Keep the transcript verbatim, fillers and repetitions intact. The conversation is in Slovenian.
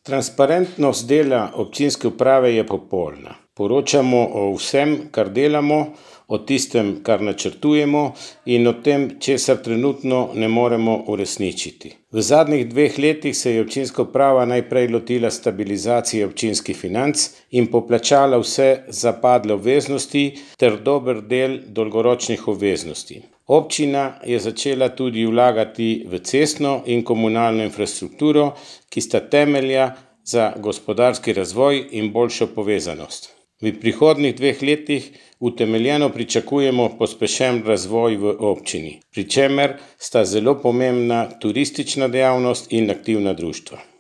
Transparentnost dela občinske uprave je popolna. Poročamo o vsem, kar delamo, o tistem, kar načrtujemo in o tem, česar trenutno ne moremo uresničiti. V zadnjih dveh letih se je občinska uprava najprej lotila stabilizacije občinskih financ in poplačala vse zapadle obveznosti ter dober del dolgoročnih obveznosti. Občina je začela tudi vlagati v cestno in komunalno infrastrukturo, ki sta temelja za gospodarski razvoj in boljšo povezanost. V prihodnjih dveh letih utemeljeno pričakujemo pospešen razvoj v občini, pri čemer sta zelo pomembna turistična dejavnost in aktivna društva.